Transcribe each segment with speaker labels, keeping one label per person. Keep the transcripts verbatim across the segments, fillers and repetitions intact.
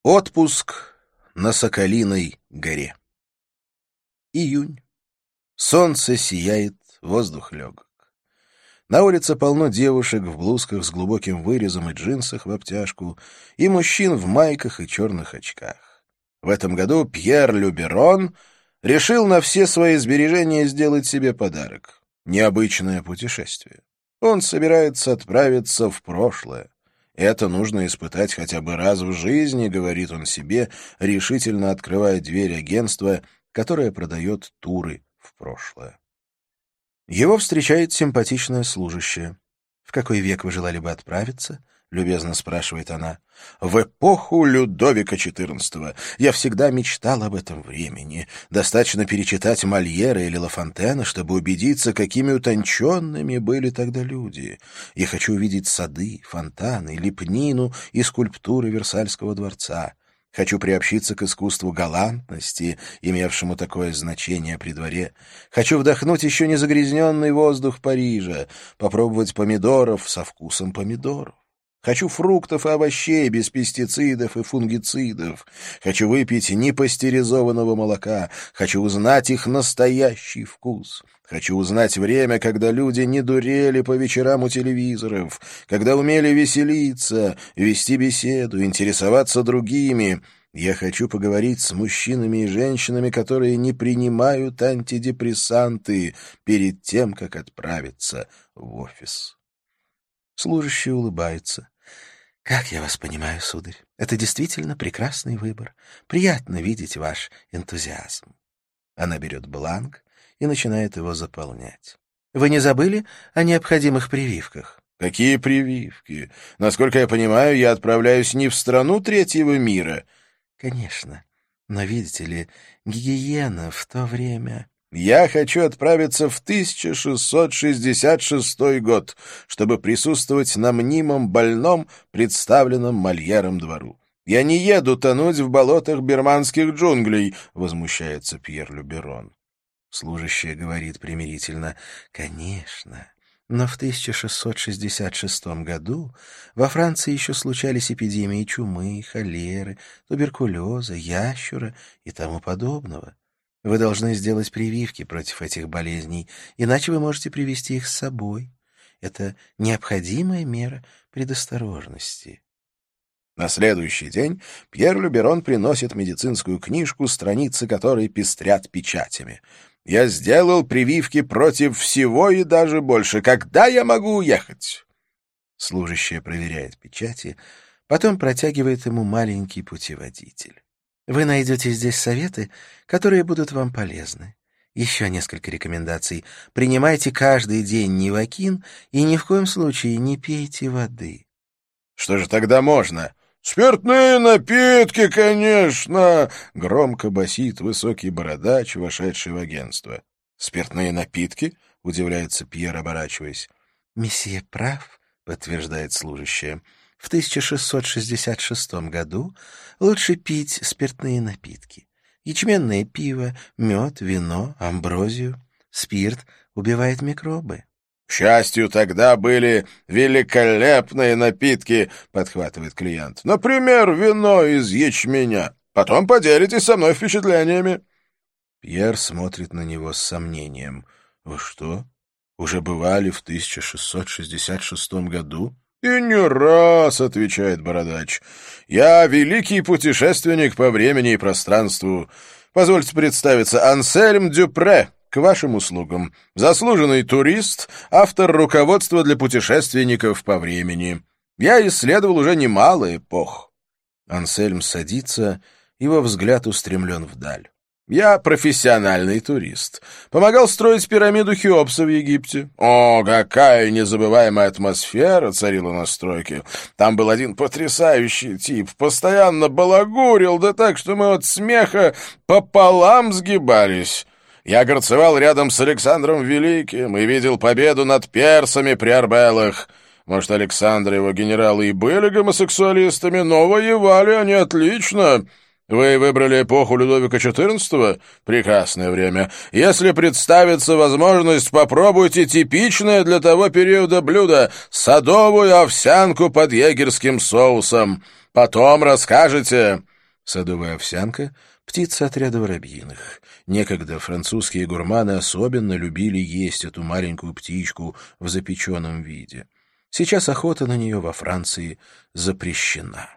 Speaker 1: Отпуск на Соколиной горе. Июнь. Солнце сияет, воздух легок. На улице полно девушек в блузках с глубоким вырезом и джинсах в обтяжку, и мужчин в майках и черных очках. В этом году Пьер Люберон решил на все свои сбережения сделать себе подарок — необычное путешествие. Он собирается отправиться в прошлое. Это нужно испытать хотя бы раз в жизни, говорит он себе, решительно открывая дверь агентства, которое продает туры в прошлое. Его встречает симпатичная служащая. «В какой век вы желали бы отправиться?» — любезно спрашивает она. «В эпоху Людовика четырнадцатого. Я всегда мечтал об этом времени. Достаточно перечитать Мольера или Ла Фонтена, чтобы убедиться, какими утонченными были тогда люди. Я хочу увидеть сады, фонтаны, лепнину и скульптуры Версальского дворца. Хочу приобщиться к искусству галантности, имевшему такое значение при дворе. Хочу вдохнуть еще не загрязненный воздух Парижа, попробовать помидоров со вкусом помидоров. Хочу фруктов и овощей без пестицидов и фунгицидов. Хочу выпить непастеризованного молока. Хочу узнать их настоящий вкус. Хочу узнать время, когда люди не дурели по вечерам у телевизоров, когда умели веселиться, вести беседу, интересоваться другими. Я хочу поговорить с мужчинами и женщинами, которые не принимают антидепрессанты перед тем, как отправиться в офис». Служащий улыбается. «Как я вас понимаю, сударь, это действительно прекрасный выбор. Приятно видеть ваш энтузиазм». Она берет бланк и начинает его заполнять. «Вы не забыли о необходимых прививках?» «Какие прививки? Насколько я понимаю, я отправляюсь не в страну третьего мира». «Конечно, но, видите ли, гигиена в то время...» «Я хочу отправиться в тысяча шестьсот шестьдесят шестой год, чтобы присутствовать на мнимом больном, представленном Мольером двору. Я не еду тонуть в болотах бирманских джунглей», — возмущается Пьер Люберон. Служащая говорит примирительно: «Конечно, но в тысяча шестьсот шестьдесят шестом году во Франции еще случались эпидемии чумы, холеры, туберкулеза, ящура и тому подобного. Вы должны сделать прививки против этих болезней, иначе вы можете привезти их с собой. Это необходимая мера предосторожности». На следующий день Пьер Люберон приносит медицинскую книжку, страницы которой пестрят печатями. «Я сделал прививки против всего и даже больше. Когда я могу уехать?» Служащая проверяет печати, потом протягивает ему маленький путеводитель. «Вы найдете здесь советы, которые будут вам полезны. Еще несколько рекомендаций. Принимайте каждый день Нивакин и ни в коем случае не пейте воды». «Что же тогда можно?» «Спиртные напитки, конечно!» — громко басит высокий бородач, вошедший в агентство. «Спиртные напитки?» — удивляется Пьер, оборачиваясь. «Месье прав», — подтверждает служащая. «В тысяча шестьсот шестьдесят шестом году лучше пить спиртные напитки. Ячменное пиво, мед, вино, амброзию. Спирт убивает микробы». «К счастью, тогда были великолепные напитки», — подхватывает клиент. «Например, вино из ячменя. Потом поделитесь со мной впечатлениями». Пьер смотрит на него с сомнением. «Вы что, уже бывали в тысяча шестьсот шестьдесят шестом году?» «И не раз», — отвечает бородач. «Я великий путешественник по времени и пространству. Позвольте представиться, Ансельм Дюпре. К вашим услугам. Заслуженный турист, автор руководства для путешественников по времени. Я исследовал уже немало эпох». Ансельм садится, его взгляд устремлен вдаль. «Я профессиональный турист. Помогал строить пирамиду Хеопса в Египте. О, какая незабываемая атмосфера царила на стройке. Там был один потрясающий тип, постоянно балагурил, да так, что мы от смеха пополам сгибались. Я горцевал рядом с Александром Великим и видел победу над персами при Арбелах. Может, Александр и его генералы и были гомосексуалистами, но воевали они отлично. Вы выбрали эпоху Людовика четырнадцатого? Прекрасное время. Если представится возможность, попробуйте типичное для того периода блюдо — садовую овсянку под егерским соусом. Потом расскажете. Садовая овсянка — птица отряда воробьиных. Некогда французские гурманы особенно любили есть эту маленькую птичку в запеченном виде. Сейчас охота на нее во Франции запрещена.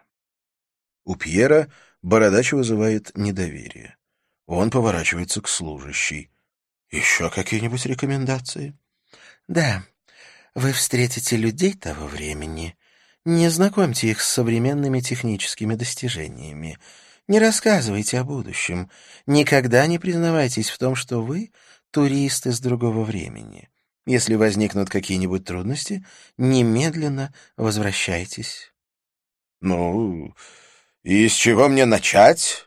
Speaker 1: У Пьера бородач вызывает недоверие. Он поворачивается к служащей. «Еще какие-нибудь рекомендации?» «Да, вы встретите людей того времени. Не знакомьте их с современными техническими достижениями. Не рассказывайте о будущем. Никогда не признавайтесь в том, что вы турист из другого времени. Если возникнут какие-нибудь трудности, немедленно возвращайтесь».
Speaker 2: «Ну, и с чего мне начать?»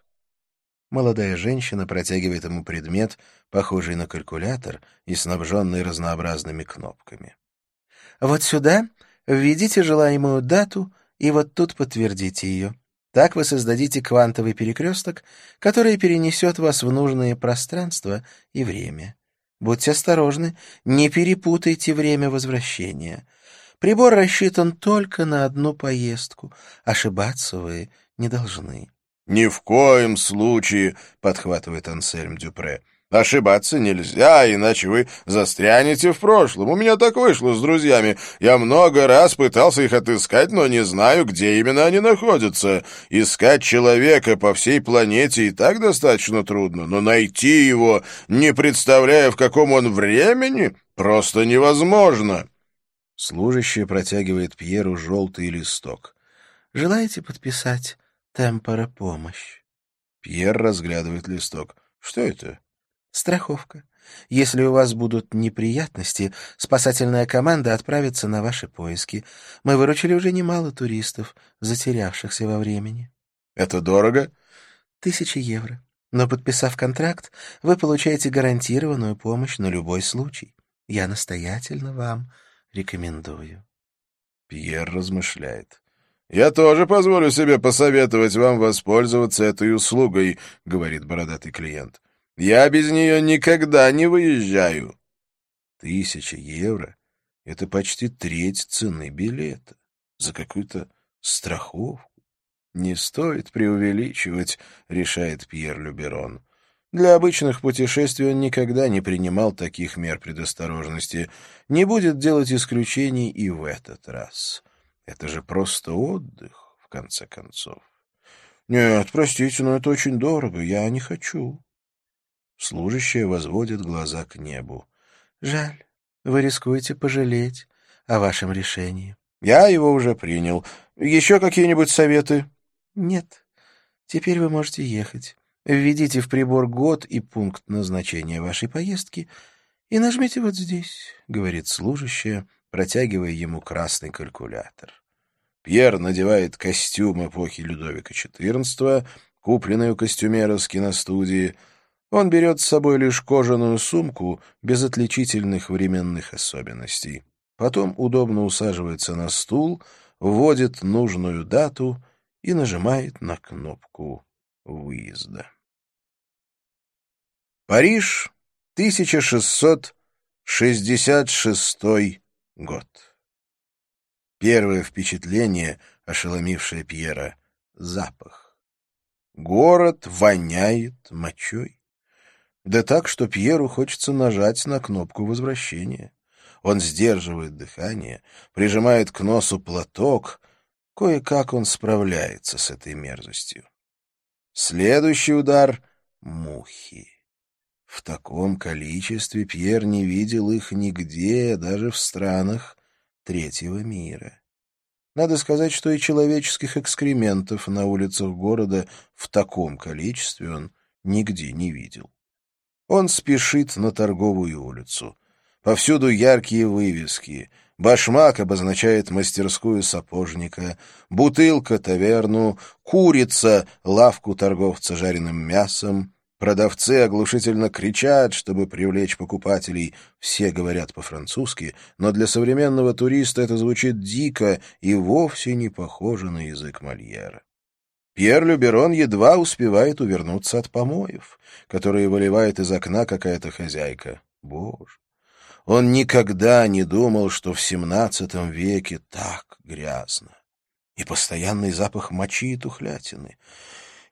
Speaker 1: Молодая женщина протягивает ему предмет, похожий на калькулятор и снабженный разнообразными кнопками. «Вот сюда введите желаемую дату и вот тут подтвердите ее. Так вы создадите квантовый перекресток, который перенесет вас в нужные пространства и время. Будьте осторожны, не перепутайте время возвращения. Прибор рассчитан только на одну поездку. Ошибаться вы не должны».
Speaker 2: «Ни в коем случае», — подхватывает Ансельм Дюпре. «Ошибаться нельзя, иначе вы застрянете в прошлом. У меня так вышло с друзьями. Я много раз пытался их отыскать, но не знаю, где именно они находятся. Искать человека по всей планете и так достаточно трудно, но найти его, не представляя, в каком он времени, просто невозможно».
Speaker 1: Служащий протягивает Пьеру желтый листок. «Желаете подписать темпора помощь?»
Speaker 2: Пьер разглядывает листок. «Что это?»
Speaker 1: «Страховка. Если у вас будут неприятности, спасательная команда отправится на ваши поиски. Мы выручили уже немало туристов, затерявшихся во времени».
Speaker 2: «Это дорого?»
Speaker 1: «Тысячи евро. Но, подписав контракт, вы получаете гарантированную помощь на любой случай. Я настоятельно вам рекомендую».
Speaker 2: Пьер размышляет. «Я тоже позволю себе посоветовать вам воспользоваться этой услугой», — говорит бородатый клиент. «Я без нее никогда не выезжаю».
Speaker 1: Тысяча евро — это почти треть цены билета. За какую-то страховку. Не стоит преувеличивать, решает Пьер Люберон. Для обычных путешествий он никогда не принимал таких мер предосторожности. Не будет делать исключений и в этот раз. Это же просто отдых, в конце концов. Нет, простите, но это очень дорого, я не хочу. Служащая возводит глаза к небу. Жаль, вы рискуете пожалеть о вашем решении.
Speaker 2: Я его уже принял. Еще какие-нибудь советы?
Speaker 1: Нет. Теперь вы можете ехать. Введите в прибор год и пункт назначения вашей поездки и нажмите вот здесь, говорит служащая, протягивая ему красный калькулятор.
Speaker 2: Пьер надевает костюм эпохи Людовика четырнадцатого, купленный у костюмера с киностудии. Он берет с собой лишь кожаную сумку без отличительных временных особенностей. Потом удобно усаживается на стул, вводит нужную дату и нажимает на кнопку выезда. Париж, тысяча шестьсот шестьдесят шестой год. Первое впечатление, ошеломившее Пьера — запах. Город воняет мочой. Да так, что Пьеру хочется нажать на кнопку возвращения. Он сдерживает дыхание, прижимает к носу платок. Кое-как он справляется с этой мерзостью. Следующий удар — мухи. В таком количестве Пьер не видел их нигде, даже в странах третьего мира. Надо сказать, что и человеческих экскрементов на улицах города в таком количестве он нигде не видел. Он спешит на торговую улицу. Повсюду яркие вывески. Башмак обозначает мастерскую сапожника, бутылка — таверну, курица — лавку торговца жареным мясом. Продавцы оглушительно кричат, чтобы привлечь покупателей. Все говорят по-французски, но для современного туриста это звучит дико и вовсе не похоже на язык Мольера. Пьер Люберон едва успевает увернуться от помоев, которые выливает из окна какая-то хозяйка. Боже! Он никогда не думал, что в семнадцатом веке так грязно. И постоянный запах мочи и тухлятины.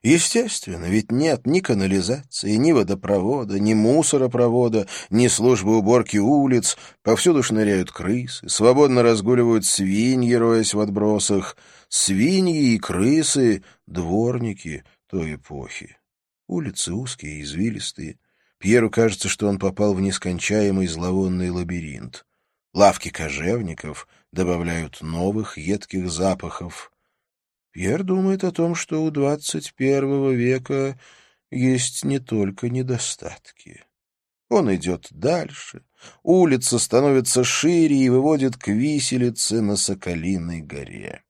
Speaker 1: Естественно, ведь нет ни канализации, ни водопровода, ни мусоропровода, ни службы уборки улиц, повсюду шныряют крысы, свободно разгуливают свиньи, роясь в отбросах, свиньи и крысы — дворники той эпохи. Улицы узкие и извилистые. Пьеру кажется, что он попал в нескончаемый зловонный лабиринт. Лавки кожевников добавляют новых едких запахов. Пьер думает о том, что у двадцать первого века есть не только недостатки. Он идет дальше. Улица становится шире и выводит к виселице на Соколиной горе.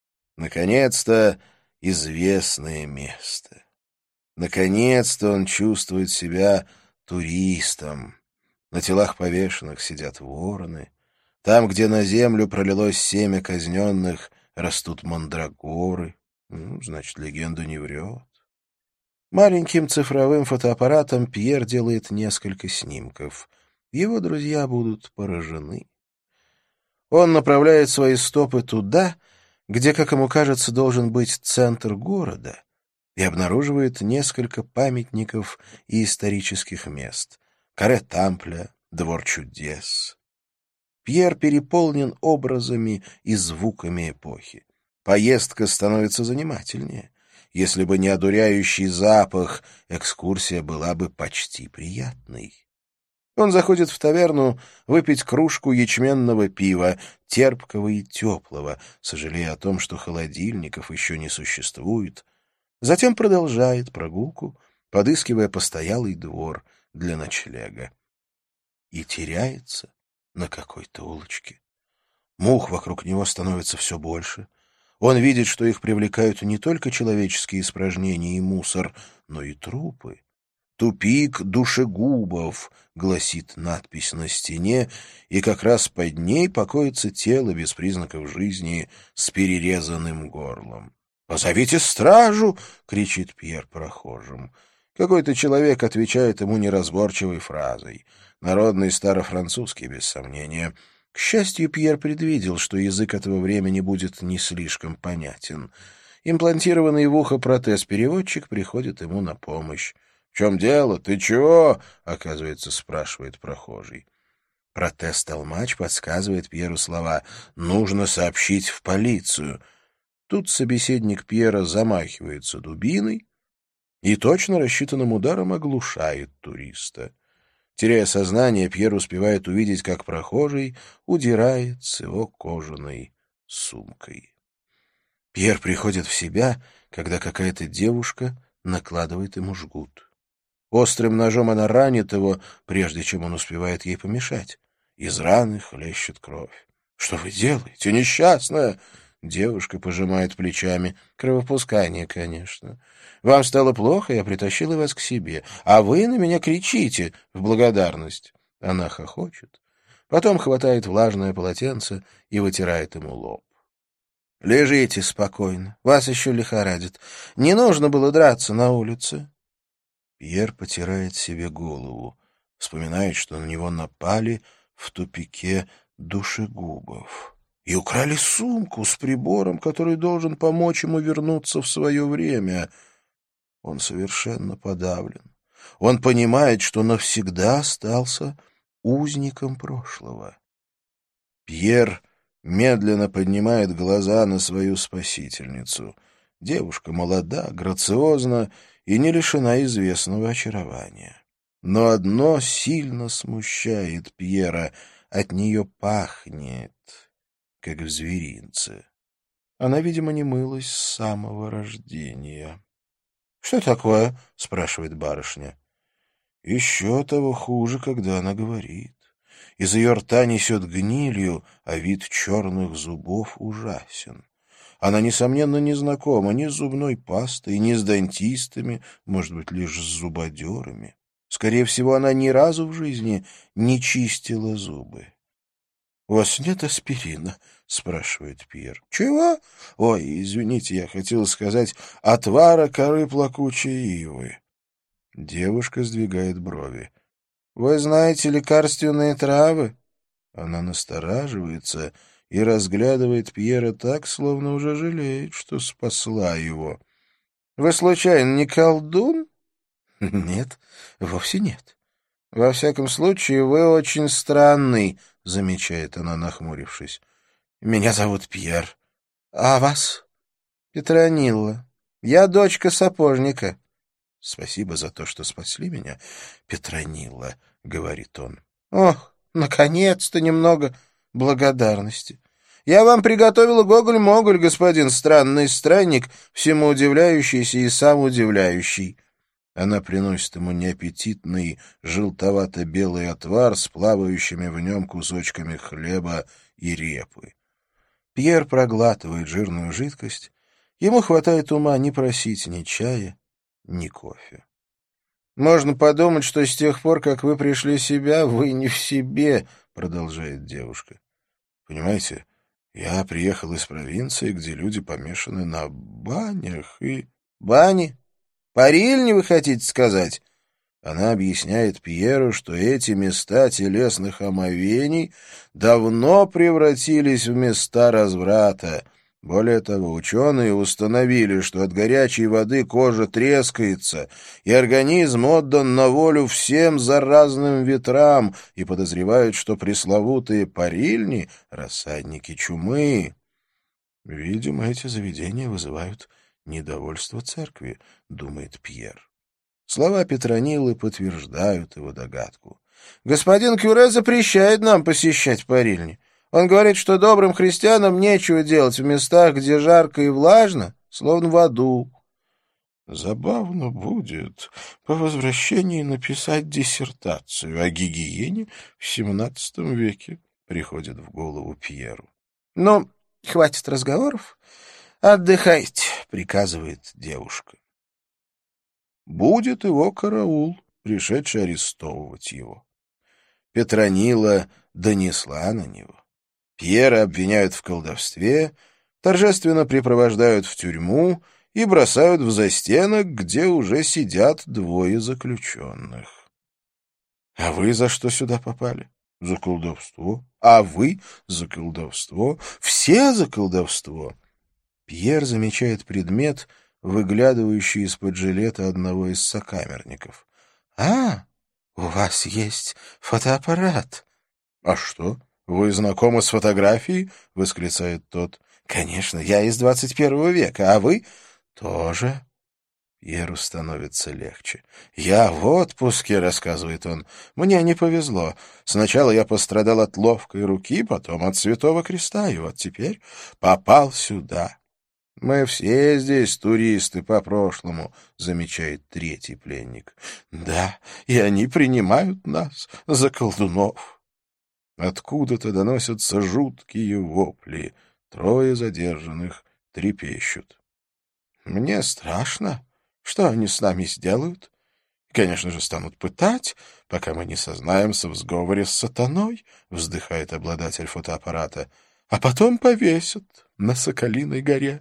Speaker 1: Наконец-то известное место. Наконец-то он чувствует себя туристом. На телах повешенных сидят вороны. Там, где на землю пролилось семя казненных, растут мандрагоры. Ну, значит, легенда не врет. Маленьким цифровым фотоаппаратом Пьер делает несколько снимков. Его друзья будут поражены. Он направляет свои стопы туда, где, как ему кажется, должен быть центр города, и обнаруживает несколько памятников и исторических мест. Каре Тампля, Двор чудес. Пьер переполнен образами и звуками эпохи. Поездка становится занимательнее. Если бы не одуряющий запах, экскурсия была бы почти приятной. Он заходит в таверну выпить кружку ячменного пива, терпкого и теплого, сожалея о том, что холодильников еще не существует. Затем продолжает прогулку, подыскивая постоялый двор для ночлега. И теряется на какой-то улочке. Мух вокруг него становится все больше. Он видит, что их привлекают не только человеческие испражнения и мусор, но и трупы. «Тупик душегубов», — гласит надпись на стене, и как раз под ней покоится тело без признаков жизни с перерезанным горлом. «Позовите стражу!» — кричит Пьер прохожим. Какой-то человек отвечает ему неразборчивой фразой. Народный старофранцузский, без сомнения. К счастью, Пьер предвидел, что язык этого времени будет не слишком понятен. Имплантированный в ухо протез-переводчик приходит ему на помощь. «В чем дело? Ты чего?» — оказывается, спрашивает прохожий. Протез-толмач подсказывает Пьеру слова «нужно сообщить в полицию». Тут собеседник Пьера замахивается дубиной и точно рассчитанным ударом оглушает туриста. Теряя сознание, Пьер успевает увидеть, как прохожий удирает с его кожаной сумкой. Пьер приходит в себя, когда какая-то девушка накладывает ему жгут. Острым ножом она ранит его, прежде чем он успевает ей помешать. Из раны хлещет кровь. «Что вы делаете, несчастная?» Девушка пожимает плечами. «Кровопускание, конечно. Вам стало плохо, я притащила вас к себе, а вы на меня кричите в благодарность». Она хохочет. Потом хватает влажное полотенце и вытирает ему лоб. «Лежите спокойно, вас еще лихорадит. Не нужно было драться на улице». Пьер потирает себе голову, вспоминает, что на него напали в тупике душегубов и украли сумку с прибором, который должен помочь ему вернуться в свое время. Он совершенно подавлен. Он понимает, что навсегда остался узником прошлого. Пьер медленно поднимает глаза на свою спасительницу. Девушка молода, грациозна и не лишена известного очарования. Но одно сильно смущает Пьера — от нее пахнет, как в зверинце. Она, видимо, не мылась с самого рождения. — Что такое? — спрашивает барышня. Еще того хуже, когда она говорит. Из ее рта несет гнилью, а вид черных зубов ужасен. Она, несомненно, не знакома ни с зубной пастой, ни с дантистами, может быть, лишь с зубодерами. Скорее всего, она ни разу в жизни не чистила зубы. — У вас нет аспирина? — спрашивает Пьер. — Чего? — Ой, извините, я хотел сказать отвара коры плакучей ивы. Девушка сдвигает брови. — Вы знаете лекарственные травы? Она настораживается и разглядывает Пьера так, словно уже жалеет, что спасла его.
Speaker 2: Вы, случайно, не колдун? Нет, вовсе нет. Во всяком случае, вы очень странный, замечает она, нахмурившись. Меня зовут Пьер. А вас? Петронилла. Я дочка сапожника. Спасибо за то, что спасли меня, Петронилла, говорит он. Ох, наконец-то немного благодарности. Я вам приготовила гоголь-моголь, господин странный странник, всему удивляющийся и сам удивляющий. Она приносит ему неаппетитный желтовато-белый отвар с плавающими в нем кусочками хлеба и репы. Пьер проглатывает жирную жидкость. Ему хватает ума не просить ни чая, ни кофе. «Можно подумать, что с тех пор, как вы пришли в себя, вы не в себе», — продолжает девушка. «Понимаете, я приехал из провинции, где люди помешаны на банях и...» «Бани? Парильни, вы хотите сказать?» Она объясняет Пьеру, что эти места телесных омовений давно превратились в места разврата. Более того, ученые установили, что от горячей воды кожа трескается, и организм отдан на волю всем заразным ветрам, и подозревают, что пресловутые парильни — рассадники чумы. «Видимо, эти заведения вызывают недовольство церкви», — думает Пьер. Слова Петронилы подтверждают его догадку. «Господин Кюре запрещает нам посещать парильни. Он говорит, что добрым христианам нечего делать в местах, где жарко и влажно, словно в аду». «Забавно будет по возвращении написать диссертацию о гигиене в семнадцатом веке», — приходит в голову Пьеру. «Ну, хватит разговоров. Отдыхайте», — приказывает девушка. Будет его караул, пришедший арестовывать его. Петронила донесла на него. Пьера обвиняют в колдовстве, торжественно припровождают в тюрьму и бросают в застенок, где уже сидят двое заключенных. А вы за что сюда попали? За колдовство. А вы за колдовство. Все за колдовство. Пьер замечает предмет, выглядывающий из-под жилета одного из сокамерников. «А, у вас есть фотоаппарат». «А что, вы знакомы с фотографией?» — восклицает тот. «Конечно, я из двадцать первого века, а вы?» «Тоже». Пьеру становится легче. «Я в отпуске», — рассказывает он. «Мне не повезло. Сначала я пострадал от ловкой руки, потом от Святого Креста, и вот теперь попал сюда». «Мы все здесь туристы по прошлому», — замечает третий пленник. «Да, и они принимают нас за колдунов». Откуда-то доносятся жуткие вопли. Трое задержанных трепещут. «Мне страшно. Что они с нами сделают? Конечно же, станут пытать, пока мы не сознаемся в сговоре с сатаной», — вздыхает обладатель фотоаппарата, «а потом повесят на Соколиной горе».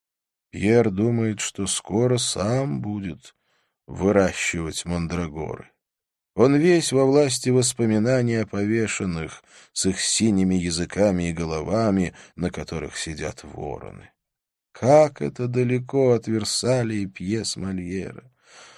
Speaker 2: Пьер думает, что скоро сам будет выращивать мандрагоры. Он весь во власти воспоминаний о повешенных, с их синими языками и головами, на которых сидят вороны. Как это далеко от Версаля и пьес Мольера!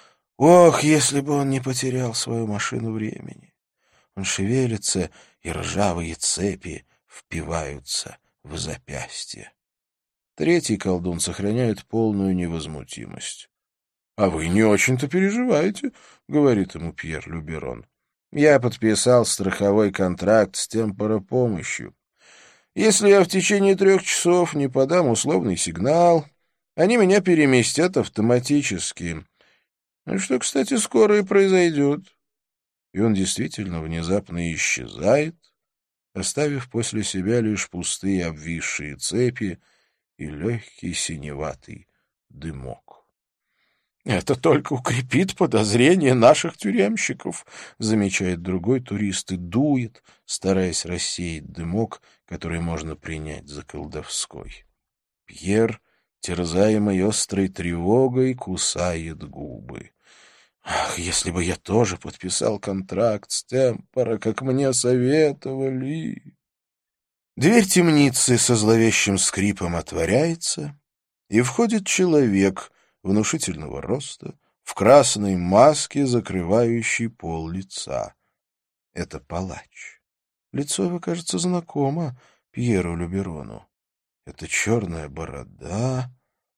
Speaker 2: Ох, если бы он не потерял свою машину времени! Он шевелится, и ржавые цепи впиваются в запястье. Третий колдун сохраняет полную невозмутимость. — А вы не очень-то переживаете, — говорит ему Пьер Люберон. — Я подписал страховой контракт с темпоропомощью. Если я в течение трех часов не подам условный сигнал, они меня переместят автоматически. Что, кстати, скоро и произойдет. И он действительно внезапно исчезает, оставив после себя лишь пустые обвисшие цепи и легкий синеватый дымок. «Это только укрепит подозрение наших тюремщиков», — замечает другой турист и дует, стараясь рассеять дымок, который можно принять за колдовской. Пьер, терзаемый острой тревогой, кусает губы. «Ах, если бы я тоже подписал контракт с темпора, как мне советовали!» Дверь темницы со зловещим скрипом отворяется, и входит человек
Speaker 1: внушительного роста, в красной маске, закрывающей пол лица. Это палач. Лицо его кажется знакомо Пьеру Люберону. Это черная борода.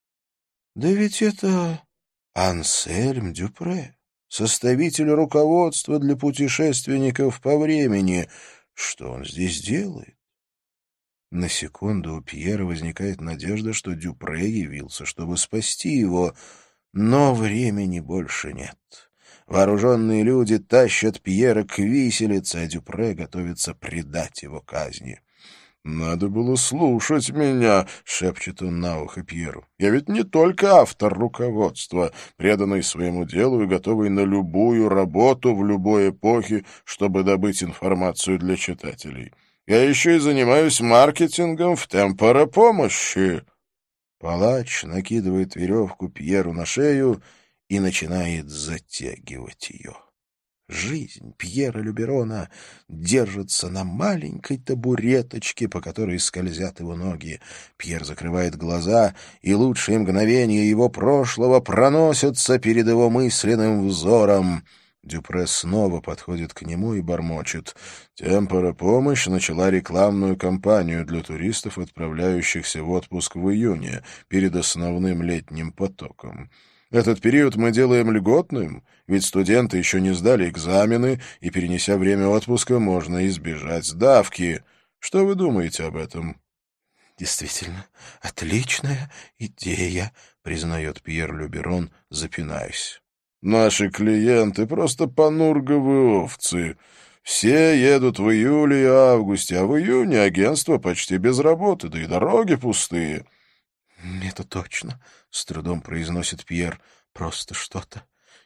Speaker 1: Да ведь это Ансельм Дюпре, составитель руководства для путешественников по времени. Что он здесь делает? На секунду у Пьера возникает надежда, что Дюпре явился, чтобы спасти его, но времени больше нет. Вооруженные люди тащат Пьера к виселице, а Дюпре готовится предать его казни. «Надо было слушать меня», — шепчет он на ухо Пьеру. «Я ведь не только автор руководства, преданный своему делу и готовый на любую работу в любой эпохе, чтобы добыть информацию для читателей. Я еще и занимаюсь маркетингом в темпоропомощи». Палач накидывает веревку Пьеру на шею и начинает затягивать ее. Жизнь Пьера Люберона держится на маленькой табуреточке, по которой скользят его ноги. Пьер закрывает глаза, и лучшие мгновения его прошлого проносятся перед его мысленным взором. Дюпре снова подходит к нему и бормочет. Темпоропомощь начала рекламную кампанию для туристов, отправляющихся в отпуск в июне, перед основным летним потоком. Этот период мы делаем льготным, ведь студенты еще не сдали экзамены, и, перенеся время отпуска, можно избежать давки. Что вы думаете об этом? — Действительно, отличная идея, — признает Пьер Люберон, запинаясь. — Наши клиенты просто понурговые овцы. Все едут в июле и августе, а в июне агентство почти без работы, да и дороги пустые. — Это точно, — с трудом произносит Пьер. — Просто что-то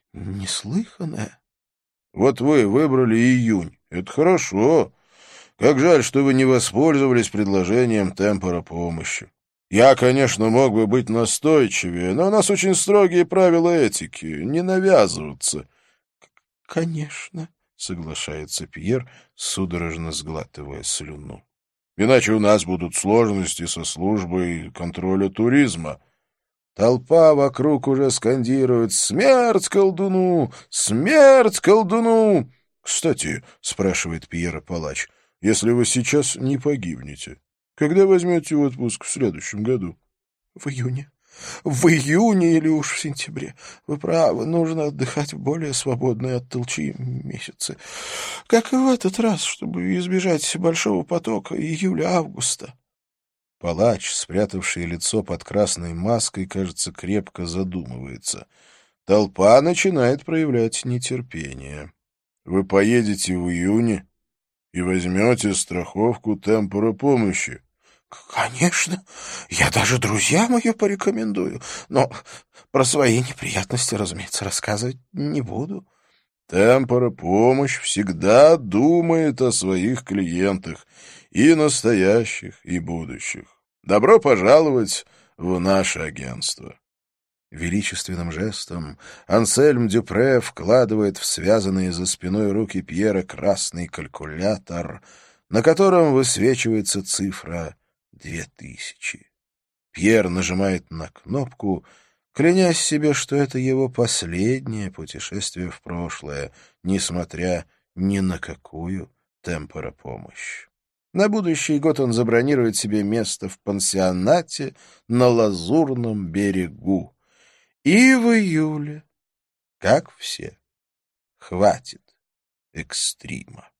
Speaker 1: неслыханное. — Вот вы выбрали июнь. Это хорошо. Как жаль, что вы не воспользовались предложением темпоропомощи. Я, конечно, мог бы быть настойчивее, но у нас очень строгие правила этики. Не навязываться. — Конечно, — соглашается Пьер, судорожно сглатывая слюну. Иначе у нас будут сложности со службой контроля туризма. Толпа вокруг уже скандирует «Смерть колдуну! Смерть колдуну!» «Кстати, — спрашивает Пьера палач, — если вы сейчас не погибнете, когда возьмете отпуск в следующем году?» «В июне. В июне или уж в сентябре. Вы правы, нужно отдыхать в более свободные от толчи месяцы. Как и в этот раз, чтобы избежать большого потока июля-августа». Палач, спрятавший лицо под красной маской, кажется, крепко задумывается. Толпа начинает проявлять нетерпение. «Вы поедете в июне и возьмете страховку темпоропомощи?» «Конечно. Я даже друзьям ее порекомендую. Но про свои неприятности, разумеется, рассказывать не буду». «Темпоропомощь всегда думает о своих клиентах, и настоящих, и будущих. Добро пожаловать в наше агентство». Величественным жестом Ансельм Дюпре вкладывает в связанные за спиной руки Пьера красный калькулятор, на котором высвечивается цифра две тысячи. Пьер нажимает на кнопку, клянясь себе, что это его последнее путешествие в прошлое, несмотря ни на какую темпоропомощь. На будущий год он забронирует себе место в пансионате на Лазурном берегу. И в июле, как все, хватит экстрима.